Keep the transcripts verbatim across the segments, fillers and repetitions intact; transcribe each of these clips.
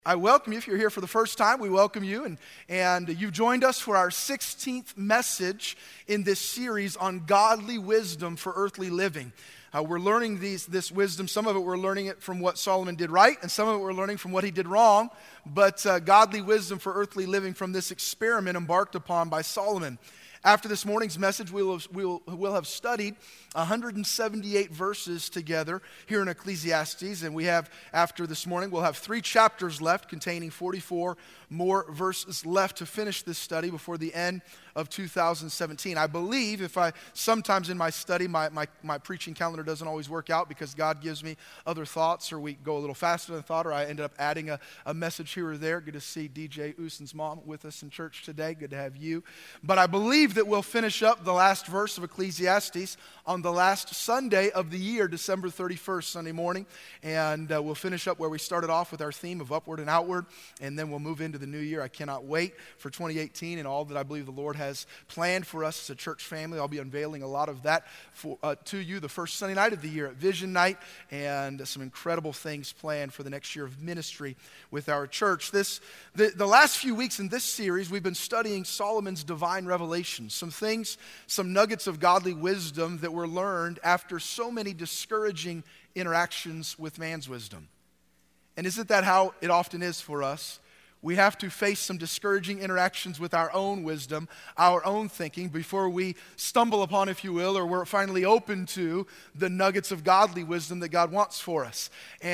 I welcome you. If you're here for the first time, we welcome you. And, and you've joined us for our sixteenth message in this series on godly wisdom for earthly living. Uh, we're learning these, this wisdom. Some of it we're learning it from what Solomon did right, and some of it we're learning from what he did wrong. But uh, godly wisdom for earthly living from this experiment embarked upon by Solomon. After this morning's message, we'll have, we'll, we'll have studied one hundred seventy-eight verses together here in Ecclesiastes. And we have, after this morning, we'll have three chapters left containing forty-four more verses left to finish this study before the end of two thousand seventeen. I believe if I, sometimes in my study, my, my, my preaching calendar doesn't always work out because God gives me other thoughts, or we go a little faster than thought, or I ended up adding a, a message here or there. Good to see D J Uson's mom with us in church today. Good to have you. But I believe that we'll finish up the last verse of Ecclesiastes on the last Sunday of the year, December thirty-first, Sunday morning. And uh, we'll finish up where we started off with our theme of upward and outward, and then we'll move into the new year. I cannot wait for twenty eighteen and all that I believe the Lord has planned for us as a church family. I'll be unveiling a lot of that for, uh, to you the first Sunday night of the year at Vision Night, and some incredible things planned for the next year of ministry with our church. This the, the last few weeks in this series, we've been studying Solomon's divine revelations, some things, some nuggets of godly wisdom that were learned after so many discouraging interactions with man's wisdom. And isn't that how it often is for us? We have to face some discouraging interactions with our own wisdom, our own thinking, before we stumble upon, if you will, or we're finally open to the nuggets of godly wisdom that God wants for us.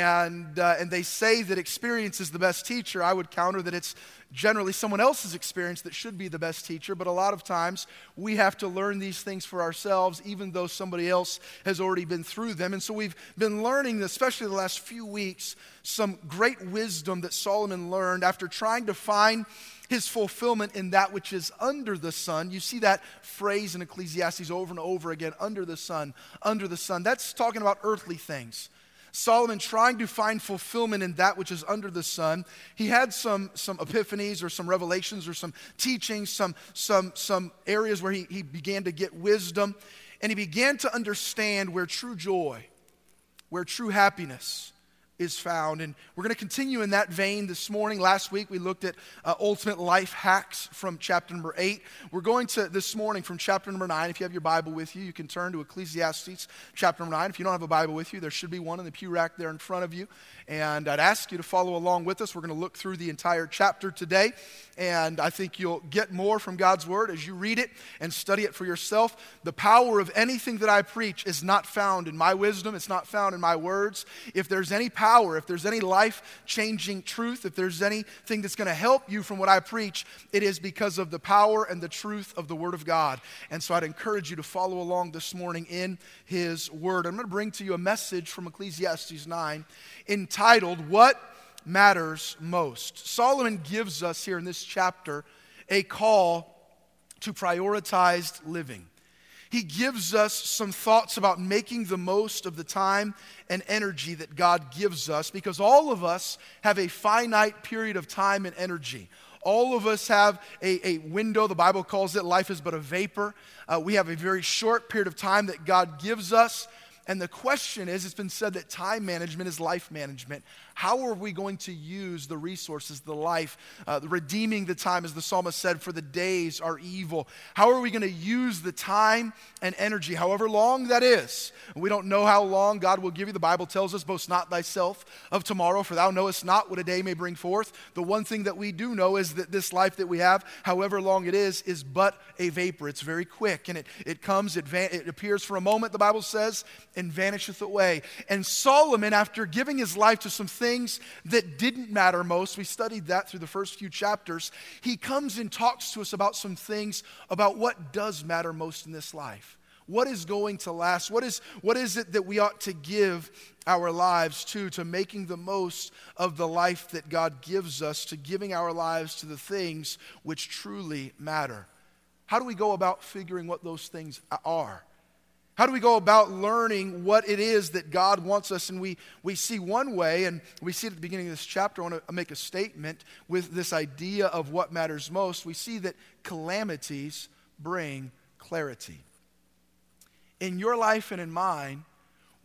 And uh, and they say that experience is the best teacher. I would counter that it's generally someone else's experience that should be the best teacher, but a lot of times we have to learn these things for ourselves, even though somebody else has already been through them. And so we've been learning, especially the last few weeks, some great wisdom that Solomon learned after trying to find his fulfillment in that which is under the sun. You see that phrase in Ecclesiastes over and over again, under the sun, under the sun. That's talking about earthly things. Solomon trying to find fulfillment in that which is under the sun. He had some, some epiphanies or some revelations or some teachings, some, some, some areas where he, he began to get wisdom. And he began to understand where true joy, where true happiness is found. And we're going to continue in that vein this morning. Last week we looked at uh, ultimate life hacks from chapter number eight. We're going to this morning from chapter number nine. If you have your Bible with you, you can turn to Ecclesiastes chapter number nine. If you don't have a Bible with you, there should be one in the pew rack there in front of you. And I'd ask you to follow along with us. We're going to look through the entire chapter today. And I think you'll get more from God's Word as you read it and study it for yourself. The power of anything that I preach is not found in my wisdom. It's not found in my words. If there's any power, if there's any life-changing truth, if there's anything that's going to help you from what I preach, it is because of the power and the truth of the Word of God. And so I'd encourage you to follow along this morning in His Word. I'm going to bring to you a message from Ecclesiastes nine entitled, What Matters Most. Solomon gives us here in this chapter a call to prioritized living. He gives us some thoughts about making the most of the time and energy that God gives us, because all of us have a finite period of time and energy. All of us have a, a window. The Bible calls it life is but a vapor. Uh, we have a very short period of time that God gives us. And the question is, it's been said that time management is life management. How are we going to use the resources, the life, uh, redeeming the time, as the psalmist said, for the days are evil? How are we going to use the time and energy, however long that is? We don't know how long God will give you. The Bible tells us, boast not thyself of tomorrow, for thou knowest not what a day may bring forth. The one thing that we do know is that this life that we have, however long it is, is but a vapor. It's very quick, and it, it comes, it, van- it appears for a moment, the Bible says, and vanisheth away. And Solomon, after giving his life to some things things that didn't matter most, we studied that through the first few chapters, he comes and talks to us about some things about what does matter most in this life. What is going to last? What is, what is it that we ought to give our lives to, to making the most of the life that God gives us, to giving our lives to the things which truly matter? How do we go about figuring what those things are? How do we go about learning what it is that God wants us? And we, we see one way, and we see it at the beginning of this chapter. I want to make a statement with this idea of what matters most. We see that calamities bring clarity. In your life and in mine,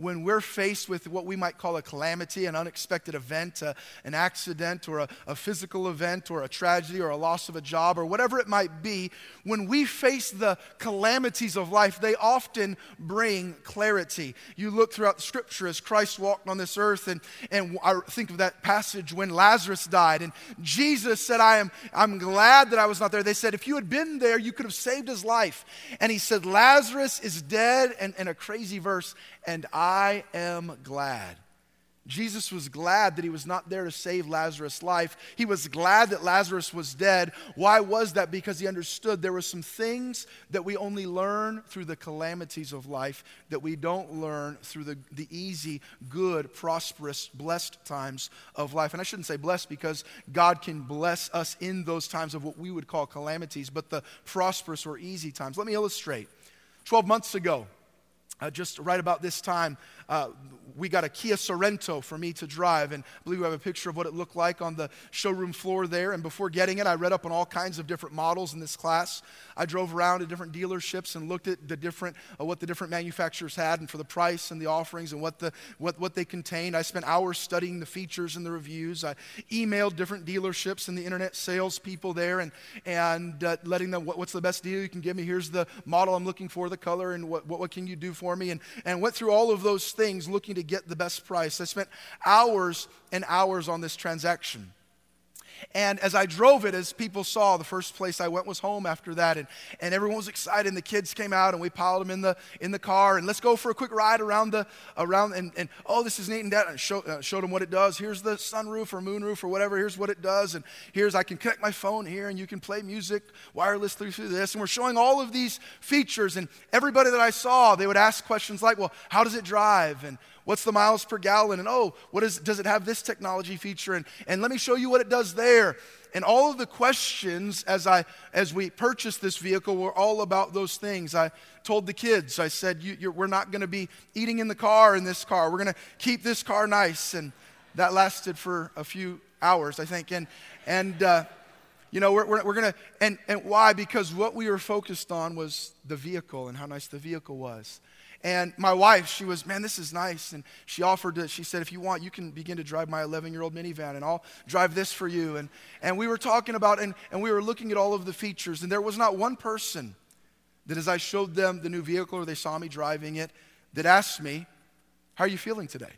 when we're faced with what we might call a calamity, an unexpected event, uh, an accident or a, a physical event or a tragedy or a loss of a job or whatever it might be, when we face the calamities of life, they often bring clarity. You look throughout the scripture as Christ walked on this earth, and, and I think of that passage when Lazarus died, and Jesus said, I am I'm glad that I was not there. They said, if you had been there, you could have saved his life. And he said, Lazarus is dead, and, and a crazy verse, and I am glad. Jesus was glad that he was not there to save Lazarus' life. He was glad that Lazarus was dead. Why was that? Because he understood there were some things that we only learn through the calamities of life that we don't learn through the, the easy, good, prosperous, blessed times of life. And I shouldn't say blessed because God can bless us in those times of what we would call calamities, but the prosperous or easy times. Let me illustrate. Twelve months ago, Uh, just right about this time, uh, we got a Kia Sorento for me to drive, and I believe we have a picture of what it looked like on the showroom floor there. And before getting it, I read up on all kinds of different models in this class. I drove around to different dealerships and looked at the different uh, what the different manufacturers had, and for the price and the offerings and what the what what they contained. I spent hours studying the features and the reviews. I emailed different dealerships and the internet salespeople there, and and uh, letting them what, what's the best deal you can give me. Here's the model I'm looking for, the color, and what what, what can you do for me? And and went through all of those things looking to get the best price. I spent hours and hours on this transaction. And as I drove it, as people saw, the first place I went was home after that. And, and everyone was excited, and the kids came out, and we piled them in the in the car. And let's go for a quick ride around the, around and, and oh, this is neat and that. And show, uh, showed them what it does. Here's the sunroof or moonroof or whatever. Here's what it does. And here's, I can connect my phone here, and you can play music wirelessly through this. And we're showing all of these features. And everybody that I saw, they would ask questions like, well, how does it drive? And what's the miles per gallon? And oh, what is, does it have this technology feature? And, and let me show you what it does there. And all of the questions as I as we purchased this vehicle were all about those things. I told the kids, I said, you, you're, we're not going to be eating in the car in this car. We're going to keep this car nice. And that lasted for a few hours, I think. And, and uh, you know, we're, we're, we're going to, and, and why? Because what we were focused on was the vehicle and how nice the vehicle was. And my wife, she was, man, this is nice. And she offered to, she said, if you want, you can begin to drive my eleven-year-old minivan, and I'll drive this for you. And and we were talking about, and, and we were looking at all of the features. And there was not one person that as I showed them the new vehicle or they saw me driving it, that asked me, how are you feeling today?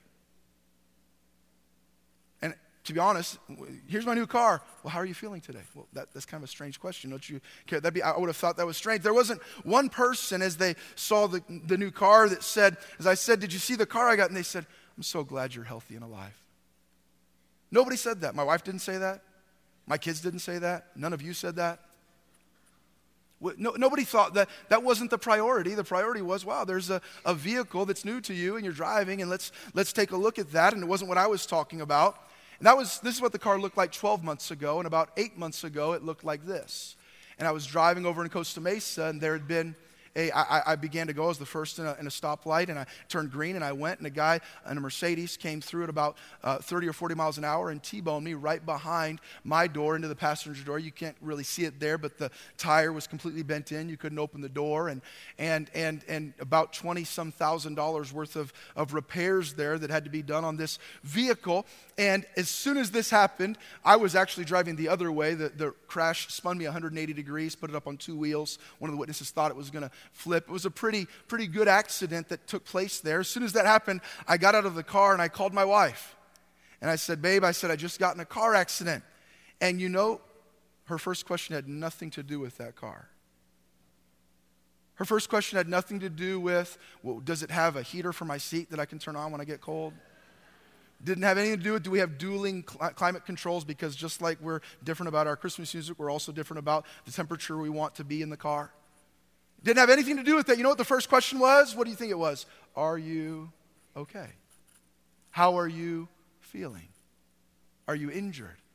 And to be honest, here's my new car. Well, how are you feeling today? Well, that, that's kind of a strange question. Don't you care? That'd be, I would have thought that was strange. There wasn't one person as they saw the, the new car that said, as I said, did you see the car I got? And they said, I'm so glad you're healthy and alive. Nobody said that. My wife didn't say that. My kids didn't say that. None of you said that. No, nobody thought that that wasn't the priority. The priority was, wow, there's a, a vehicle that's new to you and you're driving, and let's let's take a look at that. And it wasn't what I was talking about. And that was, this is what the car looked like twelve months ago, and about eight months ago, it looked like this. And I was driving over in Costa Mesa, and there had been a, I, I began to go, I was the first in a, in a stoplight, and I turned green, and I went, and a guy in a Mercedes came through at about uh, thirty or forty miles an hour and T-boned me right behind my door into the passenger door. You can't really see it there, but the tire was completely bent in. You couldn't open the door, and and and and about twenty-some thousand dollars worth of, of repairs there that had to be done on this vehicle. And as soon as this happened, I was actually driving the other way. The, the crash spun me one hundred eighty degrees, put it up on two wheels. One of the witnesses thought it was going to flip. It was a pretty, pretty good accident that took place there. As soon as that happened, I got out of the car and I called my wife. And I said, babe, I said, I just got in a car accident. And you know, her first question had nothing to do with that car. Her first question had nothing to do with, well, does it have a heater for my seat that I can turn on when I get cold? Didn't have anything to do with, do we have dueling cl- climate controls? Because just like we're different about our Christmas music, we're also different about the temperature we want to be in the car. Didn't have anything to do with that. You know what the first question was? What do you think it was? Are you okay? How are you feeling? Are you injured?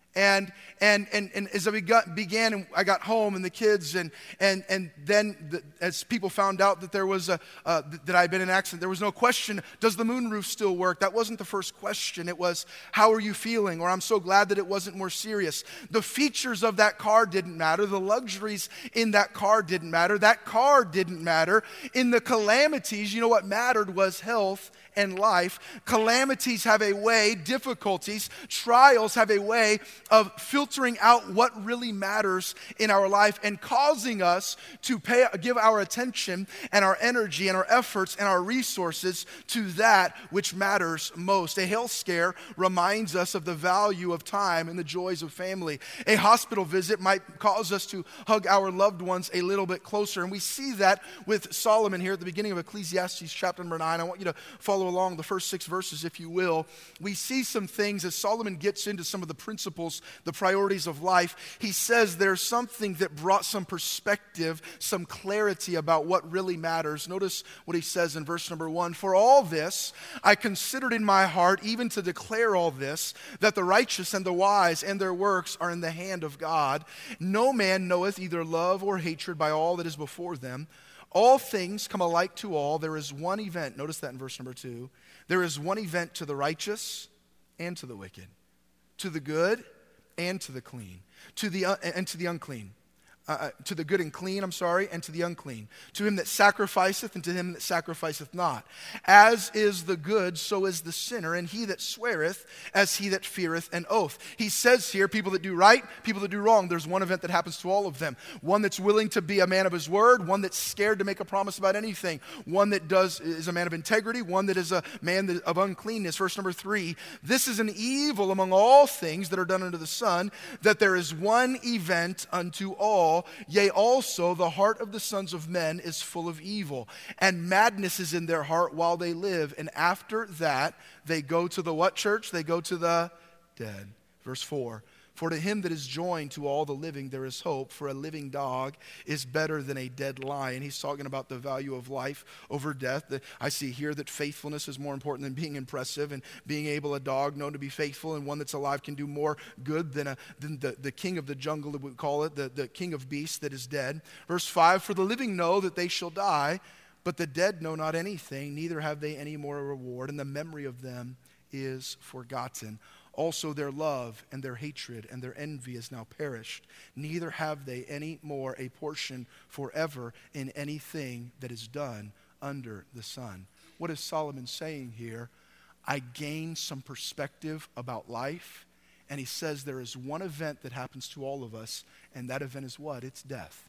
And and and and as I begot, began, and I got home, and the kids, and and and then the, as people found out that there was a uh, that I had been in an accident, there was no question: does the moonroof still work? That wasn't the first question. It was, how are you feeling? Or, I'm so glad that it wasn't more serious. The features of that car didn't matter. The luxuries in that car didn't matter. That car didn't matter. In the calamities, you know what mattered was health and life. Calamities have a way, difficulties, trials have a way of filtering out what really matters in our life and causing us to pay, give our attention and our energy and our efforts and our resources to that which matters most. A health scare reminds us of the value of time and the joys of family. A hospital visit might cause us to hug our loved ones a little bit closer, and we see that with Solomon here at the beginning of Ecclesiastes chapter number nine. I want you to follow along the first six verses, if you will. We see some things as Solomon gets into some of the principles, the priorities of life. He says there's something that brought some perspective, some clarity about what really matters. Notice what he says in verse number one. For all this, I considered in my heart, even to declare all this, that the righteous and the wise and their works are in the hand of God. No man knoweth either love or hatred by all that is before them. All things come alike to all. There is one event. Notice that in verse number two. There is one event to the righteous and to the wicked, to the good and to the clean, to the uh, and to the unclean. Uh, to the good and clean, I'm sorry, and to the unclean. To him that sacrificeth and to him that sacrificeth not. As is the good, so is the sinner, and he that sweareth as he that feareth an oath. He says here, people that do right, people that do wrong. There's one event that happens to all of them. One that's willing to be a man of his word, one that's scared to make a promise about anything, one that does is a man of integrity, one that is a man that, of uncleanness. Verse number three, this is an evil among all things that are done under the sun, that there is one event unto all. Yea, also the heart of the sons of men is full of evil, and madness is in their heart while they live. And after that, they go to the what, church? They go to the dead. Verse four. For to him that is joined to all the living there is hope, for a living dog is better than a dead lion. He's talking about the value of life over death. I see here that faithfulness is more important than being impressive, and being able, a dog known to be faithful and one that's alive can do more good than, a, than the, the king of the jungle, that we call it, the, the king of beasts that is dead. Verse five, for the living know that they shall die, but the dead know not anything, neither have they any more a reward, and the memory of them is forgotten. Also their love and their hatred and their envy is now perished. Neither have they any more a portion forever in anything that is done under the sun. What is Solomon saying here? I gained some perspective about life, and he says there is one event that happens to all of us, and that event is what? It's death.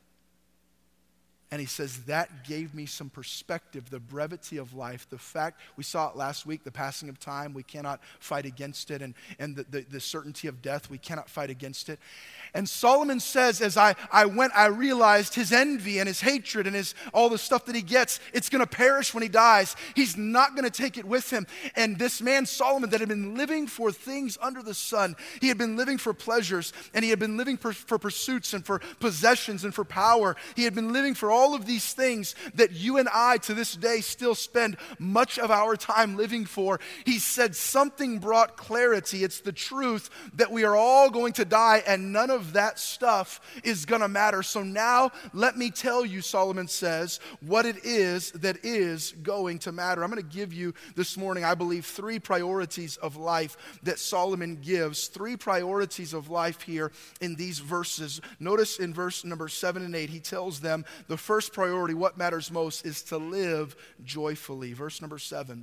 And he says, that gave me some perspective, the brevity of life, the fact, we saw it last week, the passing of time, we cannot fight against it, and, and the, the, the certainty of death, we cannot fight against it. And Solomon says, as I, I went, I realized his envy and his hatred and his all the stuff that he gets, it's going to perish when he dies. He's not going to take it with him. And this man, Solomon, that had been living for things under the sun, he had been living for pleasures, and he had been living for, for pursuits and for possessions and for power. He had been living for all of these things that you and I to this day still spend much of our time living for. He said something brought clarity. It's the truth that we are all going to die, and none of that stuff is going to matter. So now let me tell you, Solomon says, what it is that is going to matter. I'm going to give you this morning, I believe, three priorities of life that Solomon gives. Three priorities of life here in these verses. Notice in verse number seven and eight, he tells them the first priority, what matters most, is to live joyfully. Verse number seven.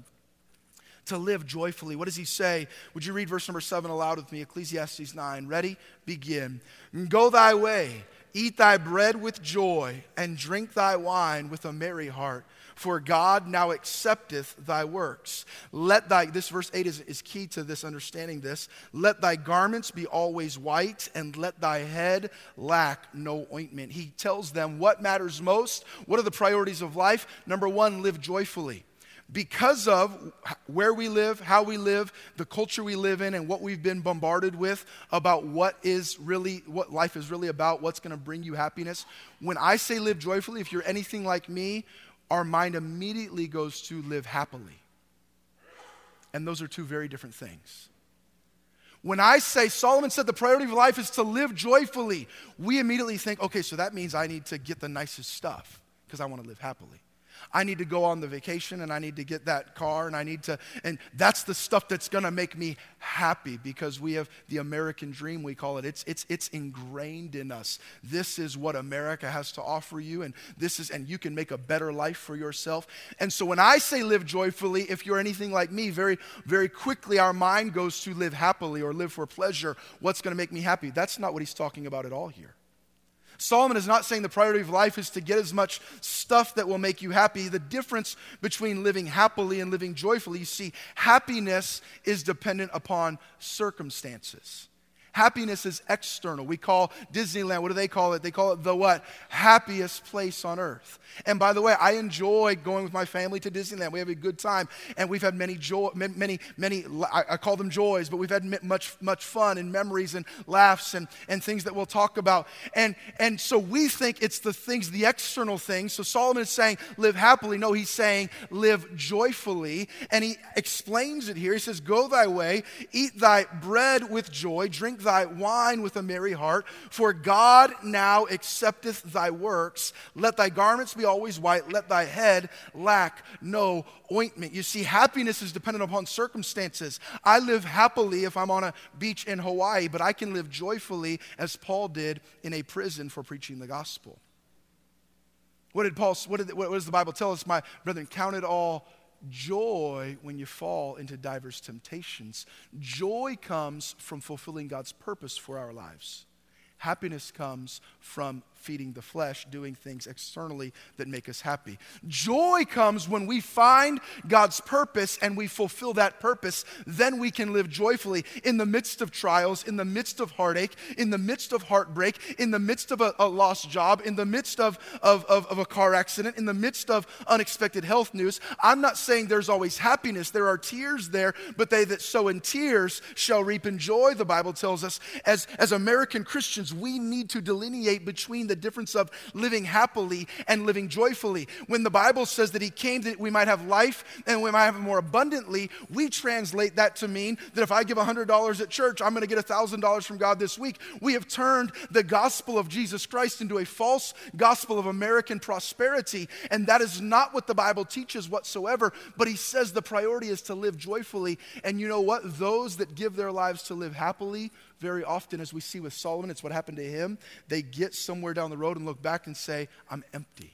To live joyfully. What does he say? Would you read verse number seven aloud with me? Ecclesiastes nine. Ready? Begin. Go thy way, eat thy bread with joy, and drink thy wine with a merry heart. For God now accepteth thy works. Let thy, this verse eight is, is key to this, understanding this. Let thy garments be always white, and let thy head lack no ointment. He tells them what matters most. What are the priorities of life? Number one, live joyfully. Because of where we live, how we live, the culture we live in, and what we've been bombarded with about what is really, what life is really about, what's going to bring you happiness. When I say live joyfully, if you're anything like me, our mind immediately goes to live happily. And those are two very different things. When I say, Solomon said the priority of life is to live joyfully, we immediately think, okay, so that means I need to get the nicest stuff because I want to live happily. I need to go on the vacation and I need to get that car and I need to, and that's the stuff that's going to make me happy because we have the American dream, we call it. It's, it's, it's ingrained in us. This is what America has to offer you, and this is, and you can make a better life for yourself. And so when I say live joyfully, if you're anything like me, very, very quickly our mind goes to live happily or live for pleasure. What's going to make me happy? That's not what he's talking about at all here. Solomon is not saying the priority of life is to get as much stuff that will make you happy. The difference between living happily and living joyfully, you see, happiness is dependent upon circumstances. Happiness is external. We call Disneyland, what do they call it? They call it the what? Happiest place on earth. And by the way, I enjoy going with my family to Disneyland. We have a good time, and we've had many joy, many, many. I call them joys, but we've had much, much fun and memories and laughs and, and things that we'll talk about. And and so we think it's the things, the external things. So Solomon is saying, live happily. No, he's saying, live joyfully. And he explains it here. He says, go thy way, eat thy bread with joy, drink thy wine with a merry heart, for God now accepteth thy works. Let thy garments be always white, let thy head lack no ointment. You see, happiness is dependent upon circumstances. I live happily if I'm on a beach in Hawaii, but I can live joyfully as Paul did in a prison for preaching the gospel. What did Paul, what, did, what does the Bible tell us? My brethren, count it all joy when you fall into diverse temptations. Joy comes from fulfilling God's purpose for our lives. Happiness comes from feeding the flesh, doing things externally that make us happy. Joy comes when we find God's purpose and we fulfill that purpose. Then we can live joyfully in the midst of trials, in the midst of heartache, in the midst of heartbreak, in the midst of a, a lost job, in the midst of, of, of, of a car accident, in the midst of unexpected health news. I'm not saying there's always happiness. There are tears there, but they that sow in tears shall reap in joy, the Bible tells us. As, as American Christians, we need to delineate between the difference of living happily and living joyfully. When the Bible says that he came that we might have life and we might have it more abundantly, we translate that to mean that if I give one hundred dollars at church, I'm going to get one thousand dollars from God this week. We have turned the gospel of Jesus Christ into a false gospel of American prosperity, and that is not what the Bible teaches whatsoever, but he says the priority is to live joyfully. And you know what? Those that give their lives to live happily, very often, as we see with Solomon, it's what happened to him. They get somewhere down the road and look back and say, I'm empty.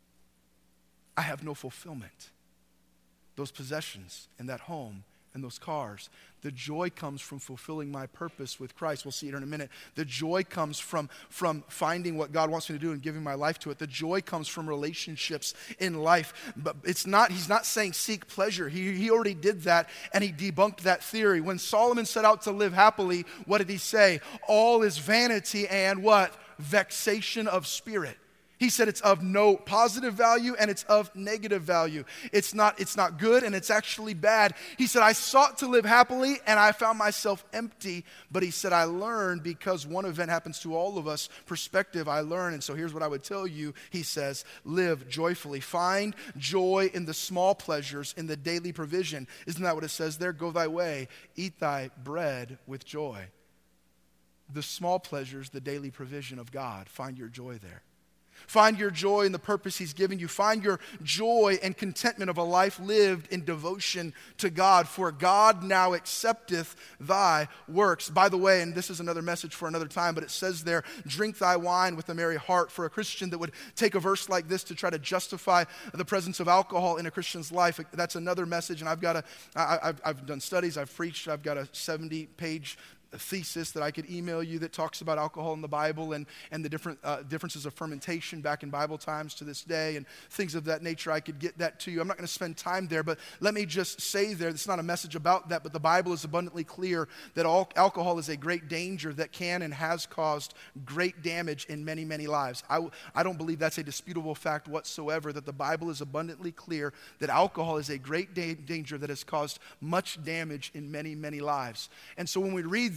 I have no fulfillment. Those possessions and that home and those cars, the joy comes from fulfilling my purpose with Christ. We'll see it in a minute. The joy comes from, from finding what God wants me to do and giving my life to it. The joy comes from relationships in life. But it's not, he's not saying seek pleasure. He, he already did that, and he debunked that theory. When Solomon set out to live happily, what did he say? All is vanity and what? Vexation of spirit. He said it's of no positive value and it's of negative value. It's not, it's not good and it's actually bad. He said, I sought to live happily and I found myself empty. But he said, I learned, because one event happens to all of us, perspective, I learned. And so here's what I would tell you. He says, live joyfully. Find joy in the small pleasures, in the daily provision. Isn't that what it says there? Go thy way, eat thy bread with joy. The small pleasures, the daily provision of God. Find your joy there. Find your joy in the purpose he's given you. Find your joy and contentment of a life lived in devotion to God. For God now accepteth thy works. By the way, and this is another message for another time, but it says there, drink thy wine with a merry heart. For a Christian that would take a verse like this to try to justify the presence of alcohol in a Christian's life, that's another message. And I've got a, I, I've, I've done studies, I've preached, I've got a seventy page a thesis that I could email you that talks about alcohol in the Bible and, and the different uh, differences of fermentation back in Bible times to this day and things of that nature. I could get that to you. I'm not going to spend time there, but let me just say there, it's not a message about that, but the Bible is abundantly clear that all, alcohol is a great danger that can and has caused great damage in many, many lives. I, I don't believe that's a disputable fact whatsoever, that the Bible is abundantly clear that alcohol is a great da- danger that has caused much damage in many, many lives. And so when we read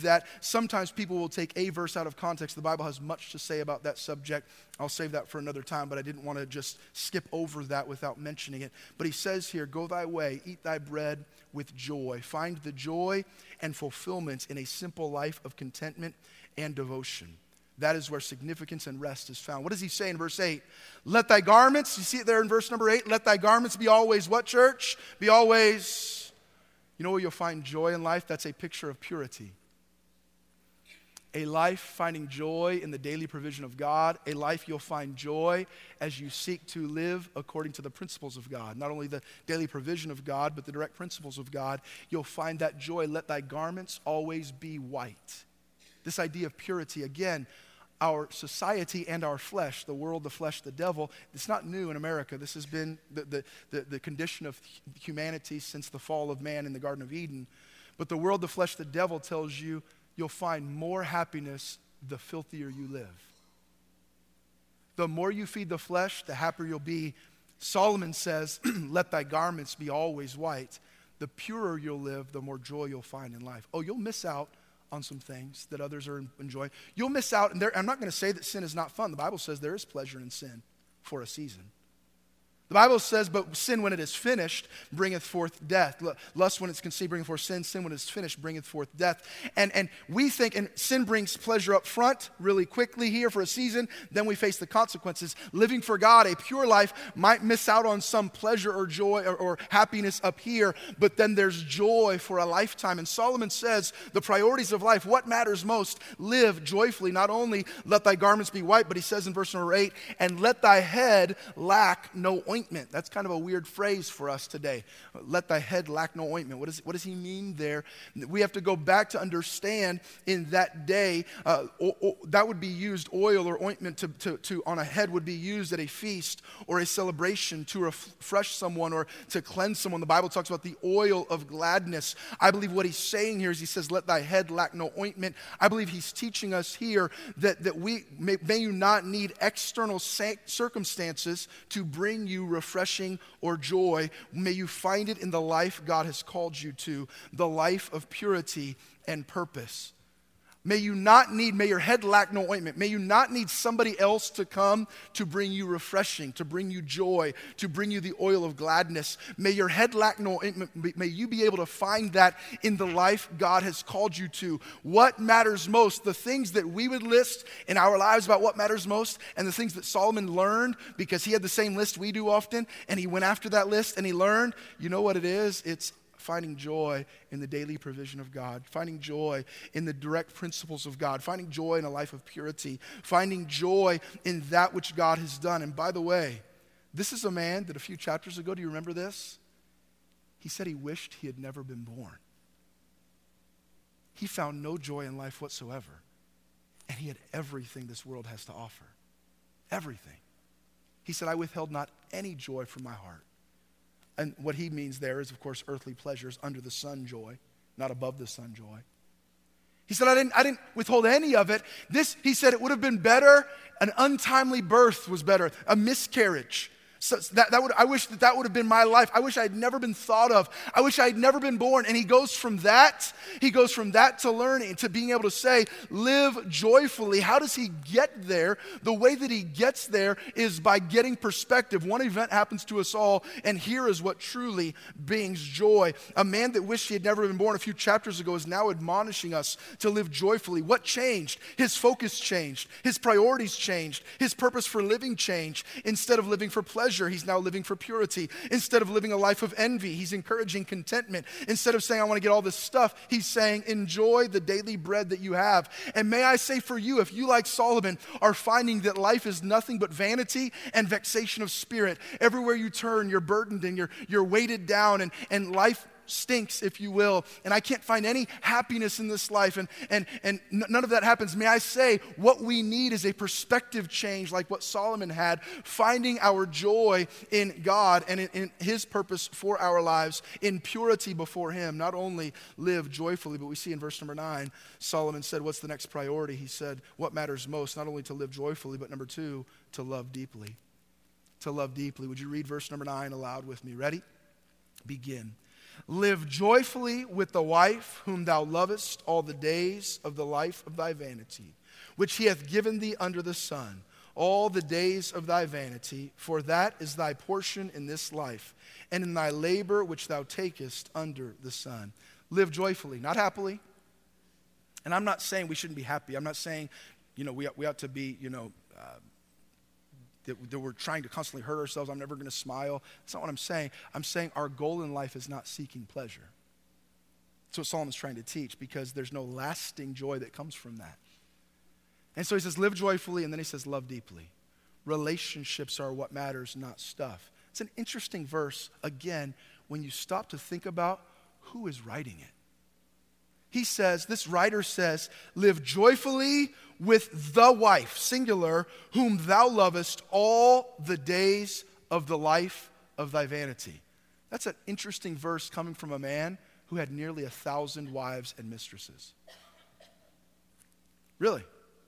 that sometimes people will take a verse out of context. The Bible has much to say about that subject. I'll save that for another time, but I didn't want to just skip over that without mentioning it. But he says here, go thy way, eat thy bread with joy. Find the joy and fulfillment in a simple life of contentment and devotion. That is where significance and rest is found. What does he say in verse eight? Let thy garments, you see it there in verse number eight, let thy garments be always what, church? Be always, you know where you'll find joy in life? That's a picture of purity. A life finding joy in the daily provision of God. A life you'll find joy as you seek to live according to the principles of God. Not only the daily provision of God, but the direct principles of God. You'll find that joy. Let thy garments always be white. This idea of purity, again, our society and our flesh, the world, the flesh, the devil, it's not new in America. This has been the, the, the, the condition of humanity since the fall of man in the Garden of Eden. But the world, the flesh, the devil tells you you'll find more happiness the filthier you live. The more you feed the flesh, the happier you'll be. Solomon says, let thy garments be always white. The purer you'll live, the more joy you'll find in life. Oh, you'll miss out on some things that others are enjoying. You'll miss out, and there, I'm not going to say that sin is not fun. The Bible says there is pleasure in sin for a season. The Bible says, but sin when it is finished bringeth forth death. Lust when it's conceived bringeth forth sin. Sin when it's finished bringeth forth death. And, and we think, and sin brings pleasure up front really quickly here for a season. Then we face the consequences. Living for God, a pure life, might miss out on some pleasure or joy or, or happiness up here. But then there's joy for a lifetime. And Solomon says the priorities of life, what matters most? Live joyfully. Not only let thy garments be white, but he says in verse number eight, and let thy head lack no ointment. That's kind of a weird phrase for us today. Let thy head lack no ointment. What, is, what does he mean there? We have to go back to understand in that day, uh, o- o- that would be used, oil or ointment to, to, to on a head would be used at a feast or a celebration to refresh someone or to cleanse someone. The Bible talks about the oil of gladness. I believe what he's saying here is he says, let thy head lack no ointment. I believe he's teaching us here that, that we may, may you not need external circumstances to bring you refreshing or joy. May you find it in the life God has called you to, the life of purity and purpose. May you not need, may your head lack no ointment. May you not need somebody else to come to bring you refreshing, to bring you joy, to bring you the oil of gladness. May your head lack no ointment. May you be able to find that in the life God has called you to. What matters most? The things that we would list in our lives about what matters most, and the things that Solomon learned because he had the same list we do often, and he went after that list and he learned, you know what it is? It's finding joy in the daily provision of God, finding joy in the direct principles of God, finding joy in a life of purity, finding joy in that which God has done. And by the way, this is a man that a few chapters ago, do you remember this? He said he wished he had never been born. He found no joy in life whatsoever. And he had everything this world has to offer. Everything. He said, I withheld not any joy from my heart. And what he means there is, of course, earthly pleasures, under the sun joy, not above the sun joy. He said, I didn't, I didn't withhold any of it. This, he said, it would have been better. An untimely birth was better. A miscarriage. So that, that would, I wish that that would have been my life. I wish I had never been thought of. I wish I had never been born. And he goes from that, he goes from that to learning, to being able to say, live joyfully. How does he get there? The way that he gets there is by getting perspective. One event happens to us all, and here is what truly brings joy. A man that wished he had never been born a few chapters ago is now admonishing us to live joyfully. What changed? His focus changed. His priorities changed. His purpose for living changed. Instead of living for pleasure, he's now living for purity. Instead of living a life of envy, he's encouraging contentment. Instead of saying, I want to get all this stuff, he's saying, enjoy the daily bread that you have. And may I say for you, if you, like Solomon, are finding that life is nothing but vanity and vexation of spirit, everywhere you turn, you're burdened and you're, you're weighted down, and, and life stinks, if you will, and I can't find any happiness in this life, and, and, and none of that happens. May I say, what we need is a perspective change like what Solomon had, finding our joy in God and in, in his purpose for our lives, in purity before him. Not only live joyfully, but we see in verse number nine, Solomon said, what's the next priority? He said, what matters most? Not only to live joyfully, but number two, to love deeply. To love deeply. Would you read verse number nine aloud with me? Ready? Begin. Live joyfully with the wife whom thou lovest all the days of the life of thy vanity, which he hath given thee under the sun, all the days of thy vanity, for that is thy portion in this life, and in thy labor which thou takest under the sun. Live joyfully, not happily. And I'm not saying we shouldn't be happy. I'm not saying, you know, we, we ought to be, you know, uh, that, that we're trying to constantly hurt ourselves. I'm never going to smile. That's not what I'm saying. I'm saying our goal in life is not seeking pleasure. That's what Solomon's trying to teach, because there's no lasting joy that comes from that. And so he says, live joyfully, and then he says, love deeply. Relationships are what matters, not stuff. It's an interesting verse, again, when you stop to think about who is writing it. He says, this writer says, live joyfully with the wife, singular, whom thou lovest all the days of the life of thy vanity. That's an interesting verse coming from a man who had nearly a thousand wives and mistresses. Really?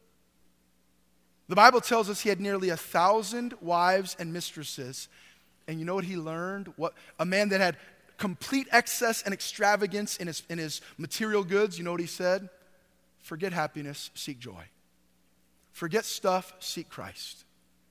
The Bible tells us he had nearly a thousand wives and mistresses. And you know what he learned? What a man that had complete excess and extravagance in his, in his material goods, you know what he said? Forget happiness, seek joy. Forget stuff, seek Christ.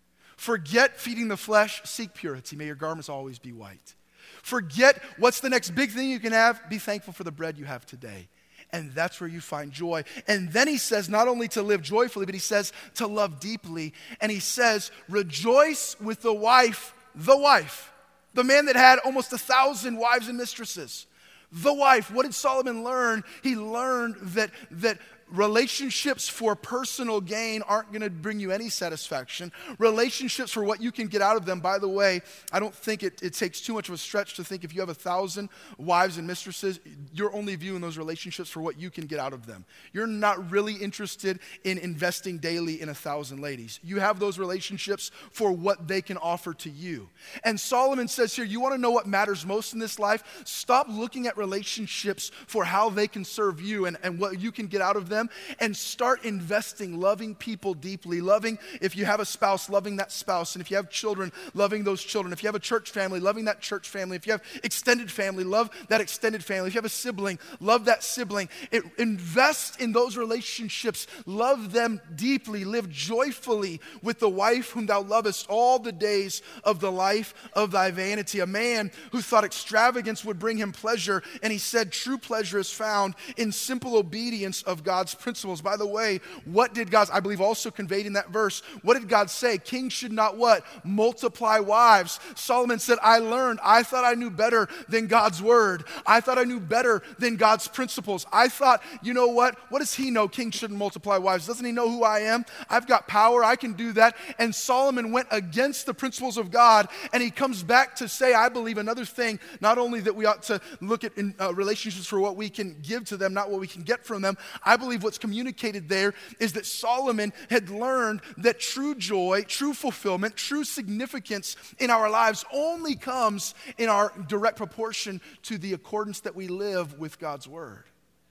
Forget feeding the flesh, seek purity. May your garments always be white. Forget what's the next big thing you can have. Be thankful for the bread you have today. And that's where you find joy. And then he says not only to live joyfully, but he says to love deeply. And he says, rejoice with the wife, the wife. The man that had almost a thousand wives and mistresses. The wife. What did Solomon learn? He learned that, that relationships for personal gain aren't going to bring you any satisfaction. Relationships for what you can get out of them. By the way, I don't think it, it takes too much of a stretch to think if you have a thousand wives and mistresses, you're only viewing those relationships for what you can get out of them. You're not really interested in investing daily in a thousand ladies. You have those relationships for what they can offer to you. And Solomon says here, you want to know what matters most in this life? Stop looking at relationships for how they can serve you and, and what you can get out of them. And start investing, loving people deeply, loving, if you have a spouse, loving that spouse, and if you have children, loving those children, if you have a church family, loving that church family, if you have extended family, love that extended family, if you have a sibling, love that sibling. It, invest in those relationships, love them deeply, live joyfully with the wife whom thou lovest all the days of the life of thy vanity. A man who thought extravagance would bring him pleasure, and he said true pleasure is found in simple obedience of God's principles. By the way, what did God, I believe also conveyed in that verse, what did God say? Kings should not what? Multiply wives. Solomon said, I learned, I thought I knew better than God's word. I thought I knew better than God's principles. I thought, you know what? What does he know? Kings shouldn't multiply wives. Doesn't he know who I am? I've got power. I can do that. And Solomon went against the principles of God, and he comes back to say, I believe another thing, not only that we ought to look at in, uh, relationships for what we can give to them, not what we can get from them. I believe what's communicated there is that Solomon had learned that true joy, true fulfillment, true significance in our lives only comes in our direct proportion to the accordance that we live with God's word.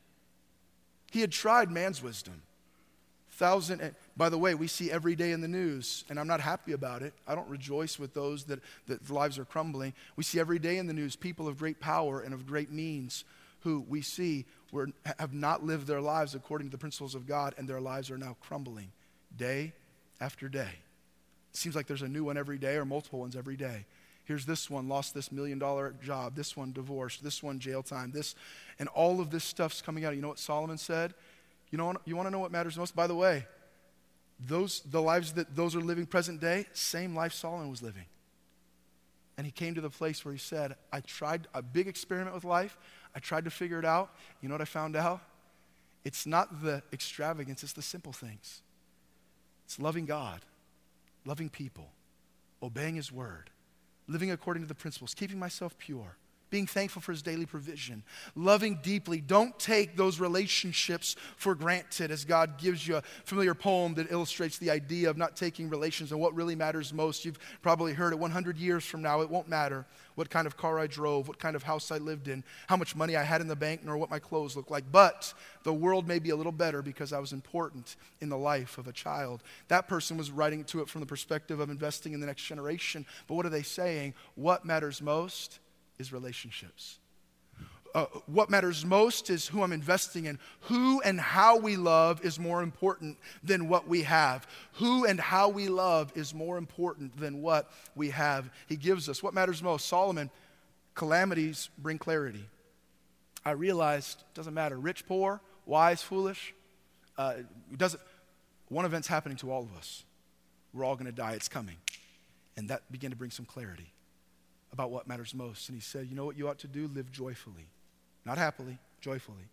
He had tried man's wisdom. Thousand, by the way, we see every day in the news, and I'm not happy about it. I don't rejoice with those that, that lives are crumbling. We see every day in the news people of great power and of great means who we see were, have not lived their lives according to the principles of God, and their lives are now crumbling day after day. It seems like there's a new one every day or multiple ones every day. Here's this one, lost this million dollar job, this one divorced, this one jail time, this, and all of this stuff's coming out. You know what Solomon said? You know, you want to know what matters most? By the way, those the lives that those are living present day, same life Solomon was living. And he came to the place where he said, I tried a big experiment with life. I tried to figure it out. You know what I found out? It's not the extravagance, it's the simple things. It's loving God, loving people, obeying his word, living according to the principles, keeping myself pure, being thankful for his daily provision, loving deeply. Don't take those relationships for granted, as God gives you a familiar poem that illustrates the idea of not taking relations and what really matters most. You've probably heard it. one hundred years from now, it won't matter what kind of car I drove, what kind of house I lived in, how much money I had in the bank, nor what my clothes looked like. But the world may be a little better because I was important in the life of a child. That person was writing to it from the perspective of investing in the next generation. But what are they saying? What matters most is relationships. uh, what matters most is who I'm investing in. Who and how we love is more important than what we have. Who and how we love is more important than what we have. He gives us what matters most. Solomon, calamities bring clarity. I realized it doesn't matter. Rich, poor, wise, foolish. Uh, it doesn't. One event's happening to all of us. We're all going to die. It's coming. And that began to bring some clarity about what matters most. And he said, you know what you ought to do? Live joyfully. Not happily, joyfully.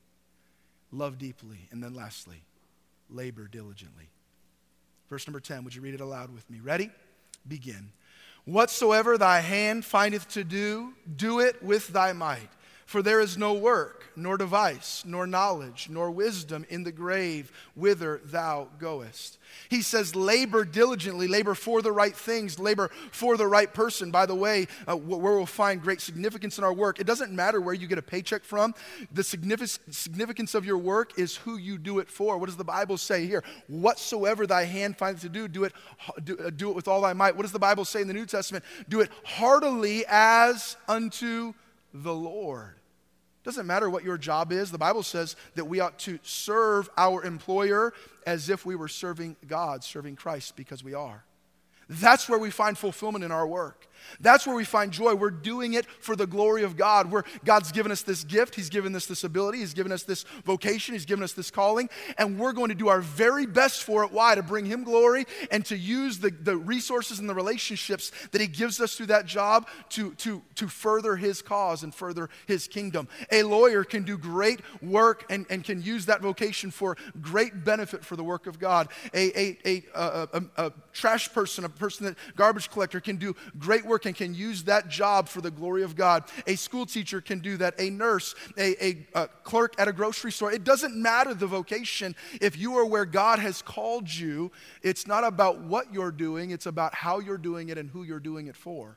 Love deeply. And then lastly, labor diligently. Verse number ten, would you read it aloud with me? Ready? Begin. Whatsoever thy hand findeth to do, do it with thy might. For there is no work, nor device, nor knowledge, nor wisdom in the grave whither thou goest. He says, labor diligently, labor for the right things, labor for the right person. By the way, uh, where we'll find great significance in our work, it doesn't matter where you get a paycheck from. The significance of your work is who you do it for. What does the Bible say here? Whatsoever thy hand findeth to do, do it, do, uh, do it with all thy might. What does the Bible say in the New Testament? Do it heartily as unto the Lord. Doesn't matter what your job is. The Bible says that we ought to serve our employer as if we were serving God, serving Christ, because we are. That's where we find fulfillment in our work. That's where we find joy. We're doing it for the glory of God. We're, God's given us this gift. He's given us this ability. He's given us this vocation. He's given us this calling. And we're going to do our very best for it. Why? To bring Him glory and to use the, the resources and the relationships that He gives us through that job to, to, to further His cause and further His kingdom. A lawyer can do great work and, and can use that vocation for great benefit for the work of God. A, a, a, a, a, a trash person, a person that garbage collector can do great work and can use that job for the glory of God. A school teacher can do that. A nurse, a, a, a clerk at a grocery store. It doesn't matter the vocation. If you are where God has called you, it's not about what you're doing. It's about how you're doing it and who you're doing it for.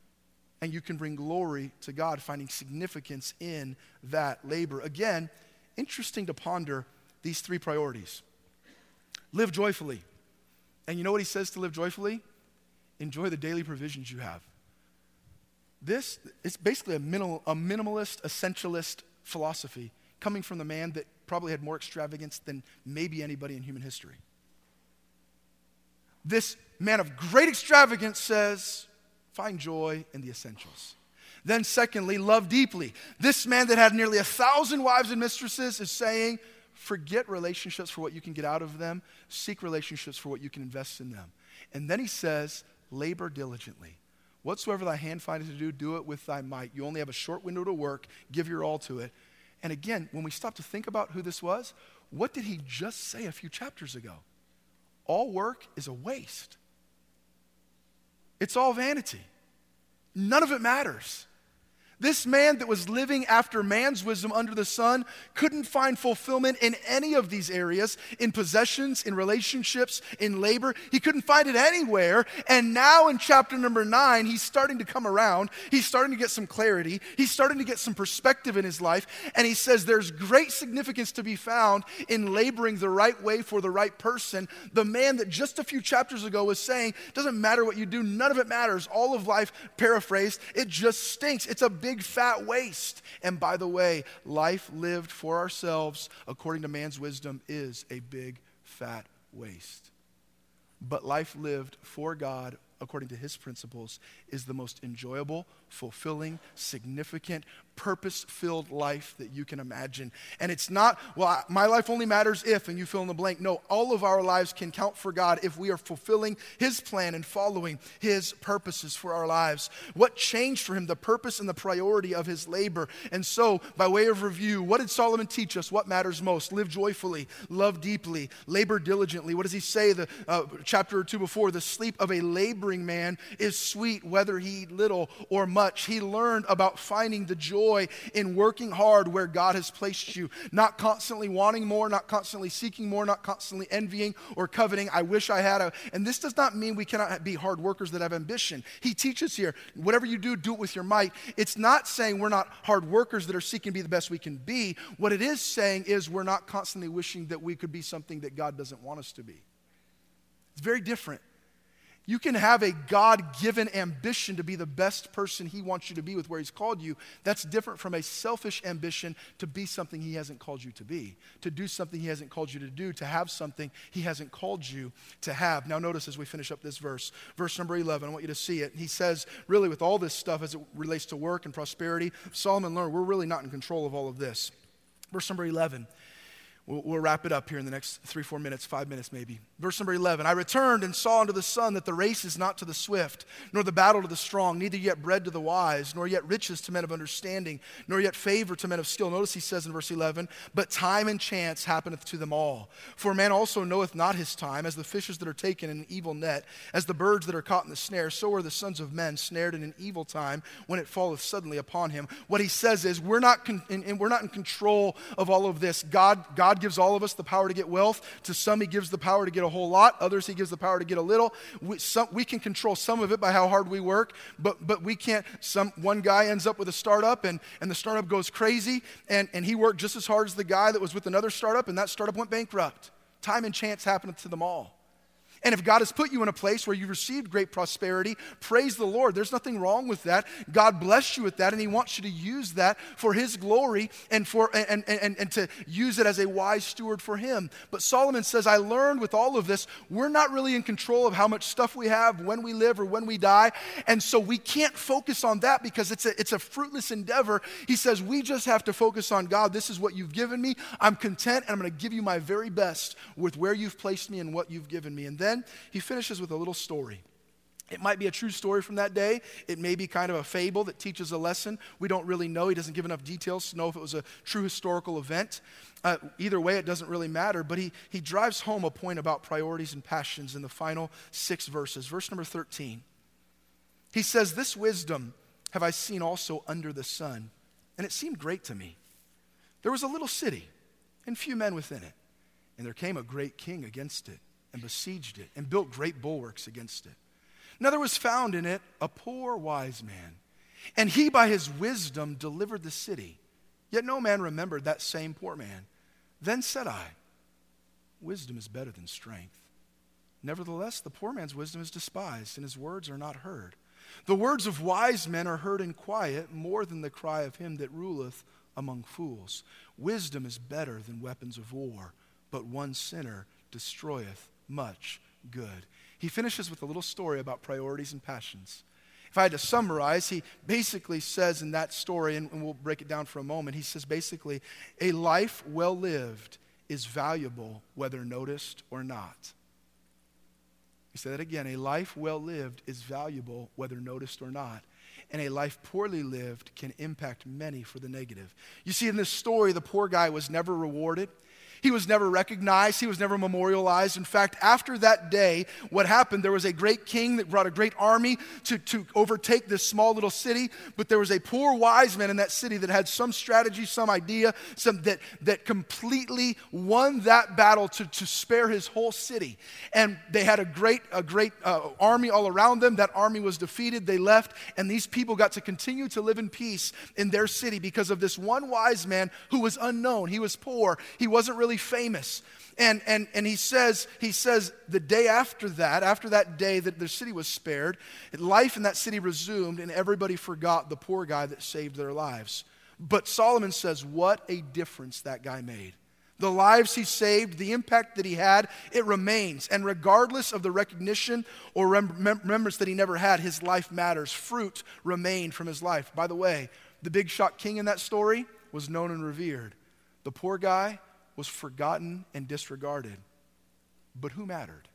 And you can bring glory to God, finding significance in that labor. Again, interesting to ponder these three priorities. Live joyfully. And you know what he says to live joyfully? Enjoy the daily provisions you have. This is basically a, minimal, a minimalist, essentialist philosophy coming from the man that probably had more extravagance than maybe anybody in human history. This man of great extravagance says, find joy in the essentials. Then secondly, love deeply. This man that had nearly a thousand wives and mistresses is saying, forget relationships for what you can get out of them. Seek relationships for what you can invest in them. And then he says, labor diligently. Whatsoever thy hand findeth to do, do it with thy might. You only have a short window to work. Give your all to it. And again, when we stop to think about who this was, what did he just say a few chapters ago? All work is a waste. It's all vanity. None of it matters. This man that was living after man's wisdom under the sun couldn't find fulfillment in any of these areas, in possessions, in relationships, in labor. He couldn't find it anywhere. And now in chapter number nine, he's starting to come around. He's starting to get some clarity. He's starting to get some perspective in his life. And he says there's great significance to be found in laboring the right way for the right person. The man that just a few chapters ago was saying, doesn't matter what you do, none of it matters. All of life, paraphrased, it just stinks. It's a big Big fat waste. And by the way, life lived for ourselves according to man's wisdom is a big fat waste. But life lived for God according to His principles is the most enjoyable, fulfilling, significant, purpose-filled life that you can imagine. And it's not, well, I, my life only matters if, and you fill in the blank. No, all of our lives can count for God if we are fulfilling His plan and following His purposes for our lives. What changed for him? The purpose and the priority of his labor. And so, by way of review, what did Solomon teach us? What matters most? Live joyfully, love deeply, labor diligently. What does he say? The uh, chapter or two before, the sleep of a laboring man is sweet, whether he eat little or much. He learned about finding the joy in working hard where God has placed you, not constantly wanting more, not constantly seeking more, not constantly envying or coveting. I wish I had a, and this does not mean we cannot be hard workers that have ambition. He teaches here, whatever you do, do it with your might. It's not saying we're not hard workers that are seeking to be the best we can be. What it is saying is we're not constantly wishing that we could be something that God doesn't want us to be. It's very different. You can have a God-given ambition to be the best person he wants you to be with where he's called you. That's different from a selfish ambition to be something he hasn't called you to be, to do something he hasn't called you to do, to have something he hasn't called you to have. Now notice as we finish up this verse, verse number eleven, I want you to see it. He says, really with all this stuff as it relates to work and prosperity, Solomon learned we're really not in control of all of this. Verse number eleven. We'll, we'll wrap it up here in the next three, four minutes, five minutes maybe. Verse number eleven, I returned and saw unto the sun that the race is not to the swift, nor the battle to the strong, neither yet bread to the wise, nor yet riches to men of understanding, nor yet favor to men of skill. Notice he says in verse eleven, but time and chance happeneth to them all. For man also knoweth not his time, as the fishes that are taken in an evil net, as the birds that are caught in the snare, so are the sons of men snared in an evil time when it falleth suddenly upon him. What he says is, we're not, con- in, in, we're not in control of all of this. God, God gives all of us the power to get wealth. To some he gives the power to get a whole lot. Others he gives the power to get a little. We, some, we can control some of it by how hard we work, but but we can't. Some One guy ends up with a startup and, and the startup goes crazy and, and he worked just as hard as the guy that was with another startup and that startup went bankrupt. Time and chance happened to them all. And if God has put you in a place where you've received great prosperity, praise the Lord. There's nothing wrong with that. God blessed you with that, and he wants you to use that for his glory and, for, and, and, and to use it as a wise steward for him. But Solomon says, I learned with all of this, we're not really in control of how much stuff we have, when we live, or when we die. And so we can't focus on that because it's a, it's a fruitless endeavor. He says, we just have to focus on God. This is what you've given me. I'm content, and I'm going to give you my very best with where you've placed me and what you've given me. And then Then he finishes with a little story. It might be a true story from that day. It may be kind of a fable that teaches a lesson. We don't really know. He doesn't give enough details to know if it was a true historical event. Uh, either way, it doesn't really matter. But he, he drives home a point about priorities and passions in the final six verses. Verse number thirteen. He says, this wisdom have I seen also under the sun, and it seemed great to me. There was a little city, and few men within it. And there came a great king against it, and besieged it, and built great bulwarks against it. Now there was found in it a poor wise man, and he by his wisdom delivered the city. Yet no man remembered that same poor man. Then said I, wisdom is better than strength. Nevertheless, the poor man's wisdom is despised, and his words are not heard. The words of wise men are heard in quiet, more than the cry of him that ruleth among fools. Wisdom is better than weapons of war, but one sinner destroyeth much good. He finishes with a little story about priorities and passions. If I had to summarize, he basically says in that story, and, and we'll break it down for a moment, he says basically, a life well lived is valuable whether noticed or not. He said that again, a life well lived is valuable whether noticed or not. And a life poorly lived can impact many for the negative. You see, in this story, the poor guy was never rewarded. He was never recognized. He was never memorialized. In fact, after that day, what happened, there was a great king that brought a great army to, to overtake this small little city. But there was a poor wise man in that city that had some strategy, some idea, some that, that completely won that battle to, to spare his whole city. And they had a great, a great uh, army all around them. That army was defeated. They left. And these people got to continue to live in peace in their city because of this one wise man who was unknown. He was poor. He wasn't really famous. And and and he says, he says the day after that, after that day that the city was spared, life in that city resumed and everybody forgot the poor guy that saved their lives. But Solomon says, what a difference that guy made. The lives he saved, the impact that he had, it remains. And regardless of the recognition or rem- remembrance that he never had, his life matters. Fruit remained from his life. By the way, the big shot king in that story was known and revered. The poor guy was forgotten and disregarded. But who mattered?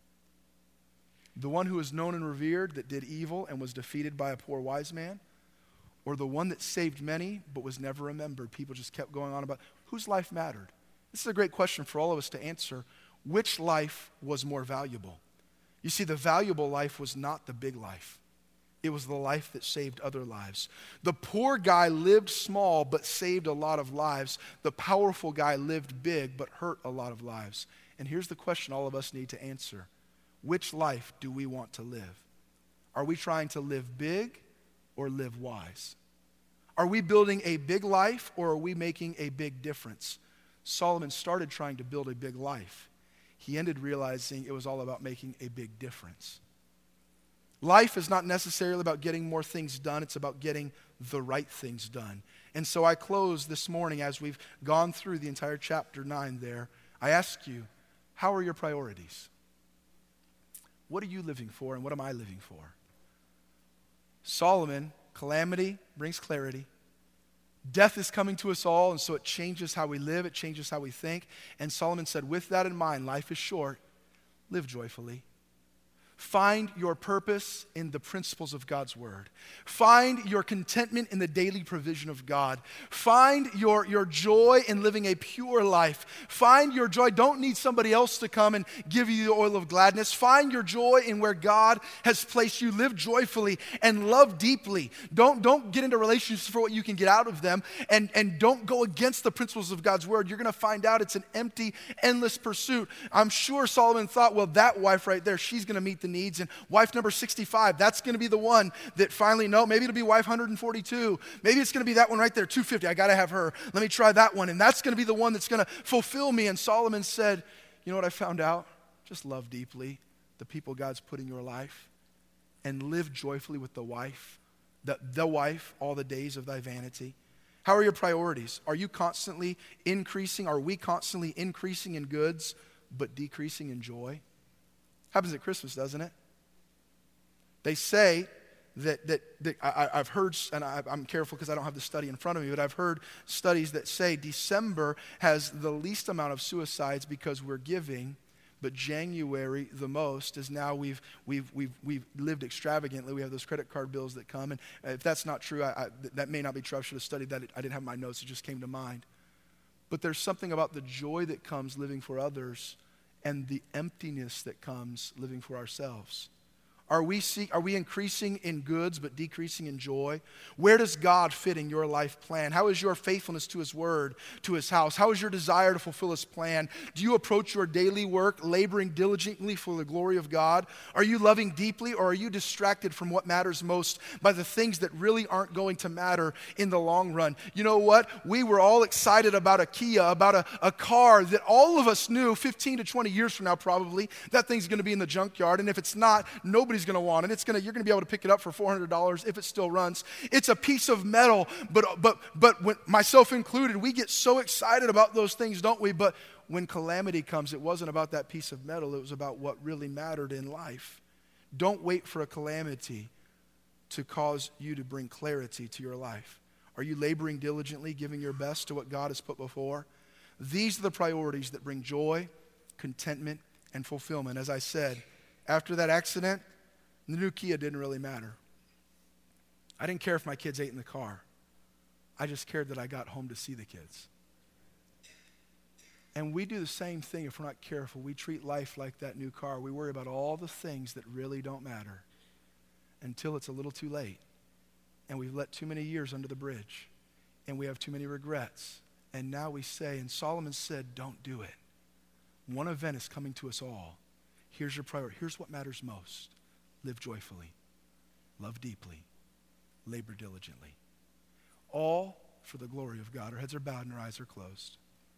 The one who was known and revered that did evil and was defeated by a poor wise man? Or the one that saved many but was never remembered? People just kept going on about whose life mattered. This is a great question for all of us to answer. Which life was more valuable? You see, the valuable life was not the big life. It was the life that saved other lives. The poor guy lived small but saved a lot of lives. The powerful guy lived big but hurt a lot of lives. And here's the question all of us need to answer. Which life do we want to live? Are we trying to live big or live wise? Are we building a big life or are we making a big difference? Solomon started trying to build a big life. He ended realizing it was all about making a big difference. Life is not necessarily about getting more things done. It's about getting the right things done. And so I close this morning as we've gone through the entire chapter nine there. I ask you, how are your priorities? What are you living for and what am I living for? Solomon, calamity brings clarity. Death is coming to us all, and so it changes how we live. It changes how we think. And Solomon said, with that in mind, life is short. Live joyfully. Find your purpose in the principles of God's word. Find your contentment in the daily provision of God. Find your, your joy in living a pure life. Find your joy. Don't need somebody else to come and give you the oil of gladness. Find your joy in where God has placed you. Live joyfully and love deeply. Don't, don't get into relationships for what you can get out of them, and, and don't go against the principles of God's word. You're going to find out it's an empty, endless pursuit. I'm sure Solomon thought, well, that wife right there, she's going to meet the needs. And wife number sixty-five, that's going to be the one that finally, no, maybe it'll be wife one hundred forty-two. Maybe it's going to be that one right there, two fifty. I got to have her. Let me try that one. And that's going to be the one that's going to fulfill me. And Solomon said, you know what I found out? Just love deeply the people God's put in your life and live joyfully with the wife, the, the wife, all the days of thy vanity. How are your priorities? Are you constantly increasing? Are we constantly increasing in goods but decreasing in joy? Happens at Christmas, doesn't it? They say that, that, that I, I've heard, and I, I'm careful because I don't have the study in front of me, but I've heard studies that say December has the least amount of suicides because we're giving, but January the most, is now we've, we've, we've, we've lived extravagantly. We have those credit card bills that come, and if that's not true, I, I, that may not be true. I should have studied that. I didn't have my notes. It just came to mind. But there's something about the joy that comes living for others and the emptiness that comes living for ourselves. Are we see, are we increasing in goods but decreasing in joy? Where does God fit in your life plan? How is your faithfulness to his word, to his house? How is your desire to fulfill his plan? Do you approach your daily work laboring diligently for the glory of God? Are you loving deeply, or are you distracted from what matters most by the things that really aren't going to matter in the long run? You know what? We were all excited about a Kia, about a, a car that all of us knew fifteen to twenty years from now probably, that thing's going to be in the junkyard, and if it's not, nobody's going to want it. It's going to, you're going to be able to pick it up for four hundred dollars if it still runs. It's a piece of metal, but but but when, myself included, we get so excited about those things, don't we? But when calamity comes, it wasn't about that piece of metal. It was about what really mattered in life. Don't wait for a calamity to cause you to bring clarity to your life. Are you laboring diligently, giving your best to what God has put before? These are the priorities that bring joy, contentment, and fulfillment. As I said, after that accident, the new Kia didn't really matter. I didn't care if my kids ate in the car. I just cared that I got home to see the kids. And we do the same thing if we're not careful. We treat life like that new car. We worry about all the things that really don't matter until it's a little too late. And we've let too many years under the bridge. And we have too many regrets. And now we say, and Solomon said, don't do it. One event is coming to us all. Here's your priority. Here's what matters most. Live joyfully, love deeply, labor diligently. All for the glory of God. Our heads are bowed and our eyes are closed.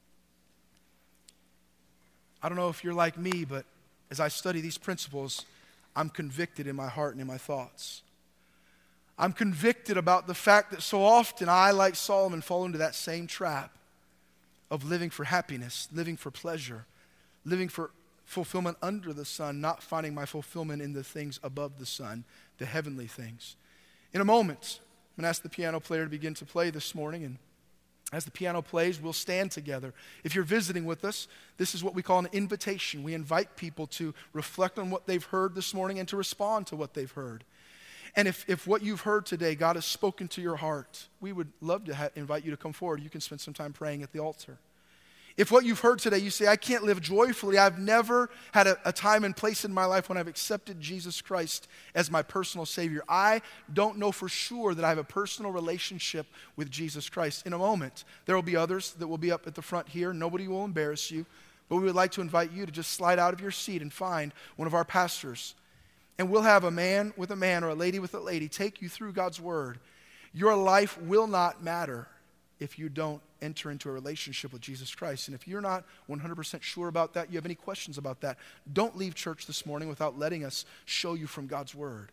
I don't know if you're like me, but as I study these principles, I'm convicted in my heart and in my thoughts. I'm convicted about the fact that so often I, like Solomon, fall into that same trap of living for happiness, living for pleasure, living for fulfillment under the sun, not finding my fulfillment in the things above the sun, the heavenly things. In a moment, I'm going to ask the piano player to begin to play this morning, and as the piano plays, we'll stand together. If you're visiting with us, this is what we call an invitation. We invite people to reflect on what they've heard this morning and to respond to what they've heard. And if, if what you've heard today, God has spoken to your heart, we would love to ha- invite you to come forward. You can spend some time praying at the altar. If what you've heard today, you say, I can't live joyfully. I've never had a, a time and place in my life when I've accepted Jesus Christ as my personal Savior. I don't know for sure that I have a personal relationship with Jesus Christ. In a moment, there will be others that will be up at the front here. Nobody will embarrass you. But we would like to invite you to just slide out of your seat and find one of our pastors. And we'll have a man with a man or a lady with a lady take you through God's Word. Your life will not matter if you don't enter into a relationship with Jesus Christ. And if you're not one hundred percent sure about that, you have any questions about that, don't leave church this morning without letting us show you from God's Word.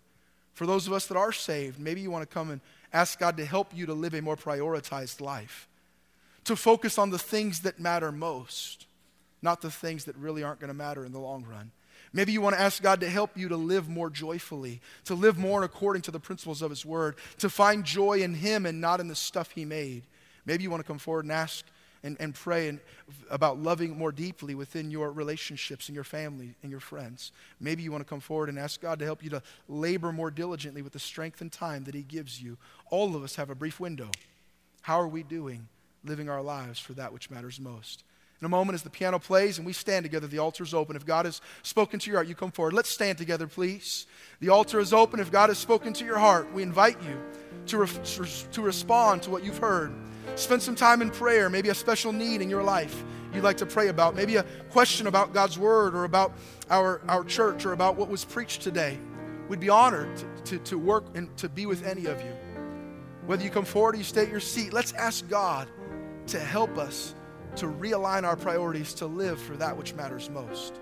For those of us that are saved, maybe you want to come and ask God to help you to live a more prioritized life, to focus on the things that matter most, not the things that really aren't going to matter in the long run. Maybe you want to ask God to help you to live more joyfully, to live more according to the principles of His Word, to find joy in Him and not in the stuff He made. Maybe you want to come forward and ask and, and pray and, about loving more deeply within your relationships and your family and your friends. Maybe you want to come forward and ask God to help you to labor more diligently with the strength and time that He gives you. All of us have a brief window. How are we doing living our lives for that which matters most? In a moment, as the piano plays and we stand together, the altar is open. If God has spoken to your heart, you come forward. Let's stand together, please. The altar is open. If God has spoken to your heart, we invite you to, re- to respond to what you've heard. Spend some time in prayer, maybe a special need in your life you'd like to pray about, maybe a question about God's Word or about our, our church or about what was preached today. We'd be honored to, to, to work and to be with any of you. Whether you come forward or you stay at your seat, let's ask God to help us to realign our priorities to live for that which matters most.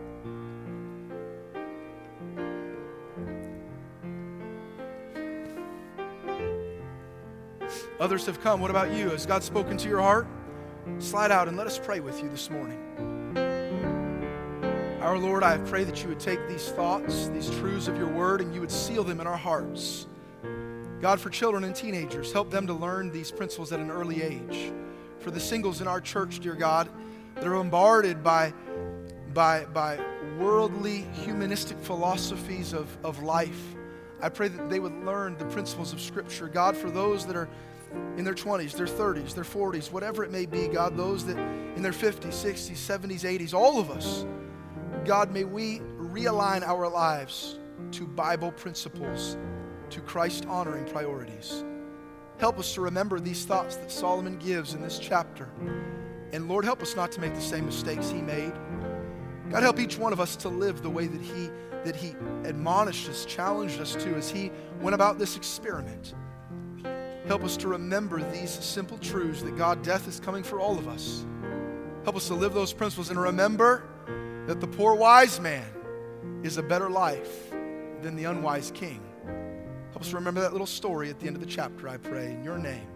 Others have come. What about you? Has God spoken to your heart? Slide out and let us pray with you this morning. Our Lord, I pray that you would take these thoughts, these truths of your word, and you would seal them in our hearts. God, for children and teenagers, help them to learn these principles at an early age. For the singles in our church, dear God, that are bombarded by, by, by worldly, humanistic philosophies of, of life, I pray that they would learn the principles of Scripture. God, for those that are in their twenties, their thirties, their forties, whatever it may be, God, those that in their fifties, sixties, seventies, eighties, all of us, God, may we realign our lives to Bible principles, to Christ-honoring priorities. Help us to remember these thoughts that Solomon gives in this chapter. And Lord, help us not to make the same mistakes he made. God, help each one of us to live the way that he, that he admonished us, challenged us to as he went about this experiment. Help us to remember these simple truths that God, death is coming for all of us. Help us to live those principles and remember that the poor wise man is a better life than the unwise king. Help us remember that little story at the end of the chapter, I pray, in your name.